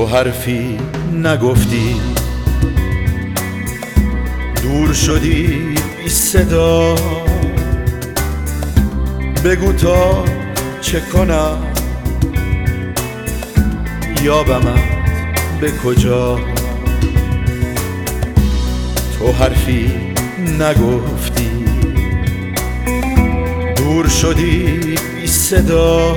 حرفی نگفتی، دور شدی بی صدا. بگو تا چه کنم یابمت به کجا. تو حرفی نگفتی، دور شدی بی صدا.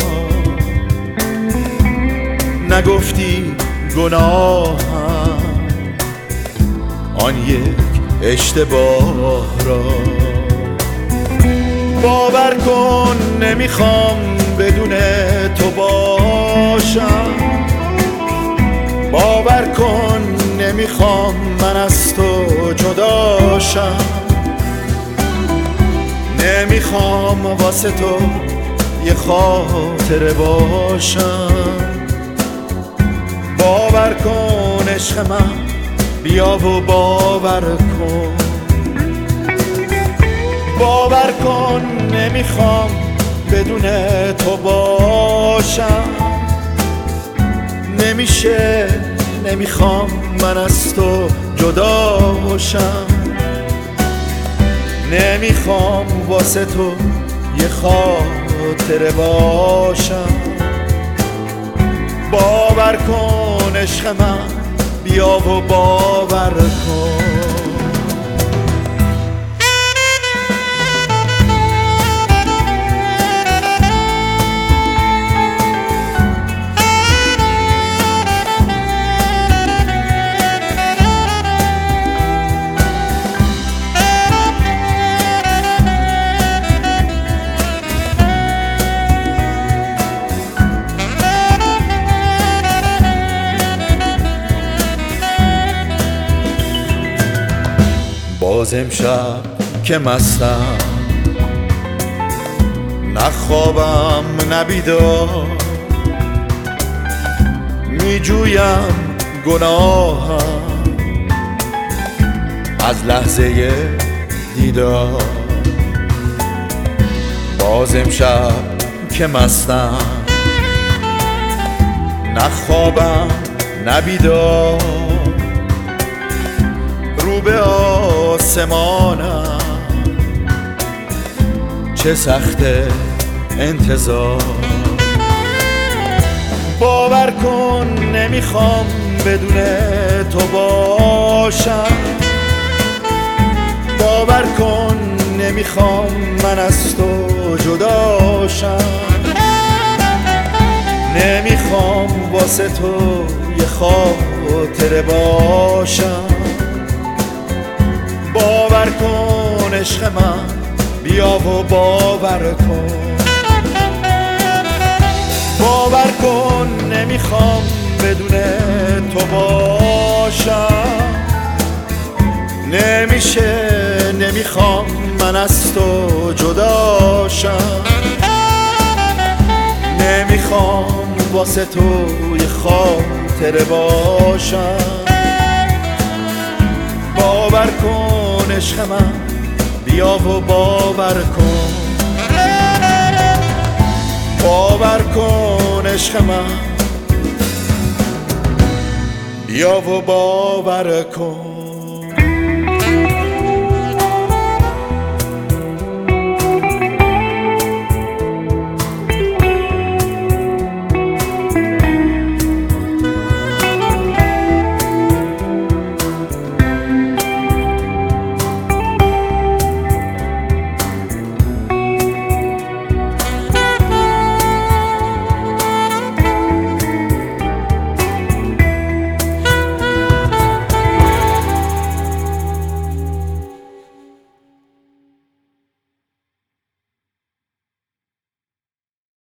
نگفتی گناهم آن یک اشتباه را. باور کن نمیخوام بدون تو باشم، باور کن نمیخوام من از تو جداشم. نمیخوام واسه تو یه خاطره باشم. باور کن عشق من، بیا و باور کن. باور کن نمیخوام بدون تو باشم. نمیشه، نمیخوام من از تو جداشم. نمیخوام واسه تو یه خاطره باشم. باور کن عشق من، بیا و باور کن. باز امشب که مستم، نه خوابم نه بیدار، میجویم گناهم از لحظه دیدار. باز امشب که مستم، نه خوابم نه بیدار، رو به آسمانم چه سخت انتظار. باور کن نمیخوام بدون تو باشم. باور کن نمیخوام من از تو جداشم. نمیخوام واسه تو یه خاطره باشم. باور کن عشق من، بیا و باور کن. باور کن نمیخوام بدون تو باشم. نمیشه، نمیخوام من از تو جداشم. نمیخوام واسه تو یه خاطره باشم. باور کن عشق من، بیا و باور کن. باور کن عشق من، بیا و باور کن.